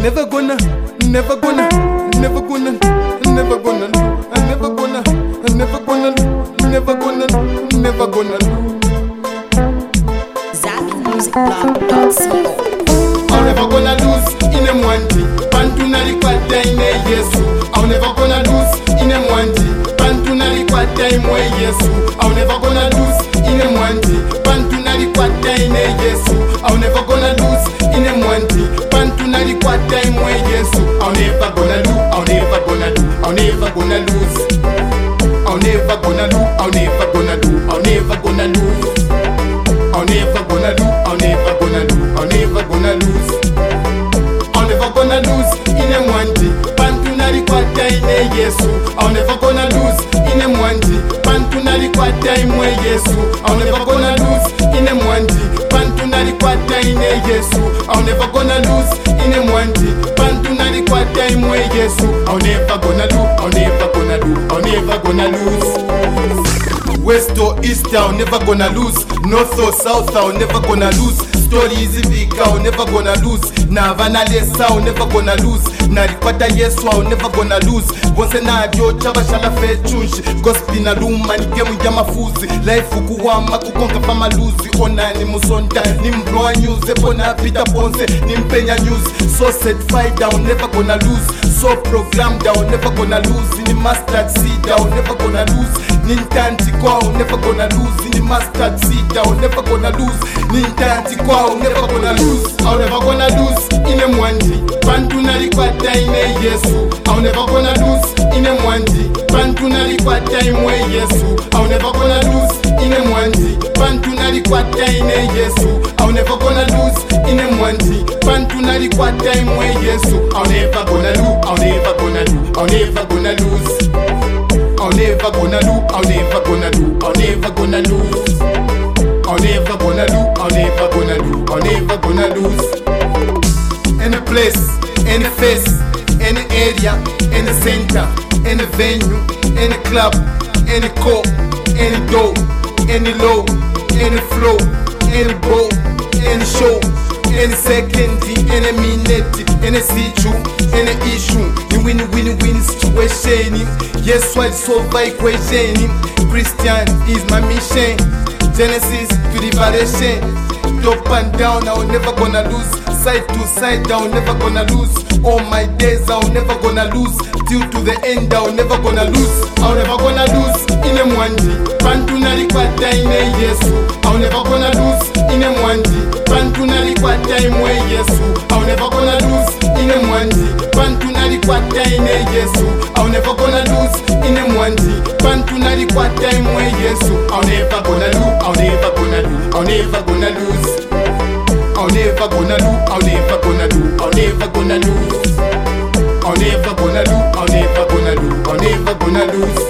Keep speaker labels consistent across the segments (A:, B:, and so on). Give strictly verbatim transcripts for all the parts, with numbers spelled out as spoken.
A: never gonna, never gonna, never gonna, never gonna, never gonna, never gonna, never gonna, never gonna.
B: Zaki Music Blog dot co.
A: I'm never gonna lose in a mwanti. Pantuna likwata ine Yesu. I'm never gonna lose in a mwanti. Pantuna likwata imwe Yesu. I'm never gonna lose in a mwanti. Pantuna likwata ine Yesu. I'm never gonna lose in a mwanti. Pantuna likwata imwe Yesu. I'm never gonna lose. I'm never gonna lose. I'm never gonna lose. I'm never gonna lose. I'm never gonna lose. I'm never gonna lose. I'm never gonna lose. I'm never gonna lose. I'm never gonna lose. I'm never gonna lose in a mwanti. Pantuna likwata ine Yesu. I'm never gonna lose in a mwanti. Pantuna likwata imwe Yesu. I'm never gonna lose in a mwanti. Pantuna likwata ine Yesu. I'm never gonna lose in a mwanti. Pantuna likwata imwe Yesu. I'm never gonna lose. I'm never gonna lose. I'm never gonna lose. West or East, I'm never gonna lose. North or South, I'm never gonna lose. Story is big, I'm never gonna lose. Na vana lesa, I'm never gonna lose. Na rikwata Yesu, I'm never gonna lose. Bonse na dio chaba shala fe chunshi. Gospel na luma ni gemu ya mafuzi. Life ukuwama kukonga fama luzi. Ona ni musonda, ni mbroa news. Epona pita ponse, ni mpenya news. So certified, I'm never gonna lose. So programmed, I'm never gonna lose. Ni mustard seed, I'm never gonna lose. Ni ntanti kwa, I'm never gonna lose. Ni mustard seed, I'm never gonna lose. Ni ntanti kwa, I'm never gonna lose. I'm never gonna lose in a mwanti. Pantuna likwata ine Yesu. I'm never gonna lose in a mwanti. Pantuna likwata imwe Yesu. I'm never gonna lose in a mwanti. Pantuna likwata ine Yesu. I'm never gonna lose in a mwanti. Pantuna likwata imwe Yesu. I'm never gonna lose. I'm never gonna lose. I'm never gonna lose. I'm never gonna lose. I'm never gonna lose. I'm never gonna lose. I'm never gonna lose. I'm never gonna lose. I'm never gonna lose. Any place, any face, any area, any center, any venue, any club, any call, any door, any low, any flow, any bow, any show, any second, any minute, any situ, any issue, the win-win-win situation. Yes, what solve equation. Christian is my mission. Genesis to Revelation. Top and down, I'm never gonna lose. Side to side, I'm never gonna lose. All my days, I'm never gonna lose. Till to the end, I'm never gonna lose. I'm never gonna lose in a mwanti. Pantuna likwata ine Yesu. I'm never gonna lose in a mwanti. Pantuna likwata imwe Yesu. I'm never gonna lose in a mwanti. Pantuna likwata ine Yesu. I'm never gonna lose in a mwanti. Pantuna likwata imwe Yesu. I'm never gonna lose. I'm never gonna lose. I'm never gonna lose. I'm never gonna lose. I'm never gonna lose. I'm never gonna lose. I'm never gonna lose. I'm never gonna lose. I'm never gonna lose.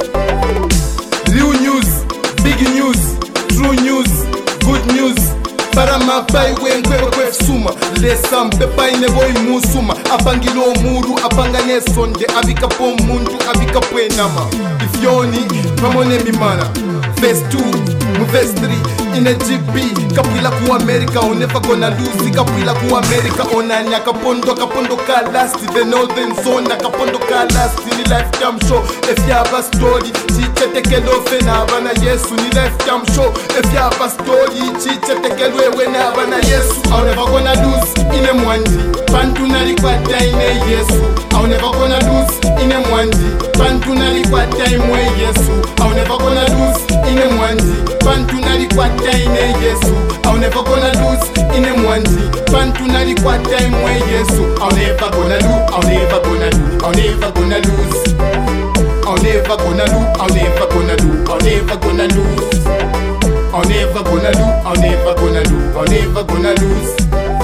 A: Real news, big news, true news, good news. Barama bai wengwe kwe suma. Lesa mpepa ine boy musuma. Apangilo muru, apangane sonde. Abika po mundu, abika po enama. If yoni, pamone mimana. Phase two, mu phase three. In a G P, kapila ku America, on never gonna lose. Kapila ku America, onanya kapondo, kapondo ka last. The northern zone, kapondo ka last. Ni lifetime show, if you have a story, chiche tekelo fena bana Yesu. Ni lifetime show, if you have a story, chiche tekelo wena bana Yesu. I'm never gonna lose in a mwanti. Pantuna likwata ine Yesu. I'm never gonna lose in a mwanti. Pantuna likwata imwe Yesu. I'm never gonna lose in a mwanti. Pantuna likwata ine Yesu. I'm never gonna lose in a mwanti. Pantuna likwata imwe Yesu. I'm never gonna lose. I'm never gonna lose. I'm never gonna lose. I'm never gonna lose. I'm never gonna lose. I'm never gonna lose. I'm never gonna lose. I'm never gonna lose. I'm never gonna lose.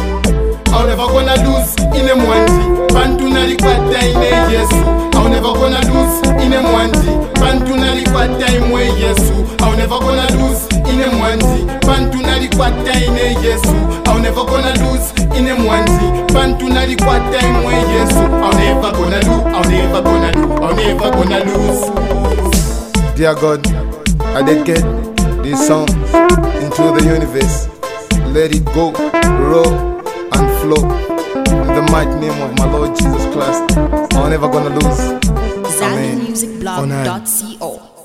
A: I'm never gonna lose in a mwanti. Pantuna likwata ine Yesu. I'm never gonna lose in a mwanti. Pantuna likwata imwe Yesu. I'm never gonna lose in a mwanti. Pantuna likwata ine Yesu. I'm never gonna lose in a mwanti. Pantuna likwata imwe Yesu. I'm never gonna lose. I'm never gonna lose. I'm never gonna lose. Dear God, I dedicate this song into the universe. Let it go, roll and flow.
C: the mighty name of my Lord Jesus Christ, I'm never gonna lose.
B: Zambia Music Blog dot co.